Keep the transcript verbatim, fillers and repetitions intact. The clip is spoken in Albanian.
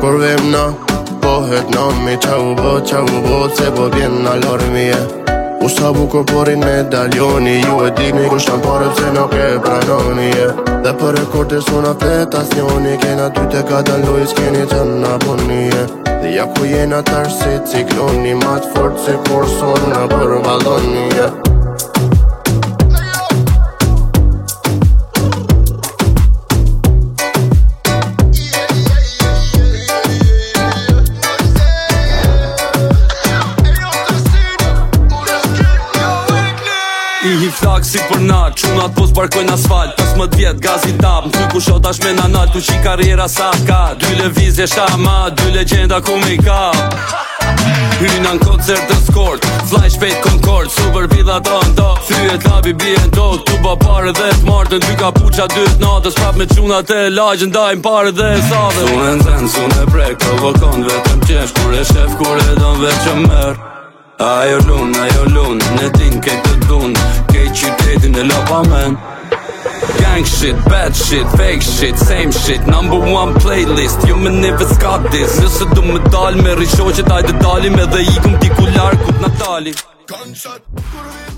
kur vim na pohet nami qa u bo, qa u bo se po vjen alarmi e U sa bukur porin medaljoni Ju e dini ku shtan pare pse nuk e pranoni e Dhe për rekorde suna fletacioni Kena ty te ka daloj s'keni që na boni e Dhe ja ku jena tash si cikloni Ma të fort si kur son në për valoni e I hi flak si për nat, qunat po s'parkojnë asfalt pesëmbëdhjetë vjet gazi tap, në ty ku shot ashme në nalt Tu qi karriera sa ka, dy levizje shtama Dy legenda ku me i ka Hyna në koncert të skort, fly shpejt Concord Super vidhat on do, thyet labi bien tok Tu ba pare dhe t'martën, dy kapuqa dyt natës Prap me qunat e lagjën, dajnë pare dhe e sadhe Sun e nzen, sun e brek, provokon vetëm qesh Kur e shef, kur e don veç që merë Ajo lun, ajo lun, në din kejt të dun Kejt qytetin e lopa men Gang shit, bad shit, fake shit, same shit Number one playlist, jo me neve s'ka dis Nëse du me dal me rishoqet, ajde dalim Edhe ikum t'i ku larkut na dali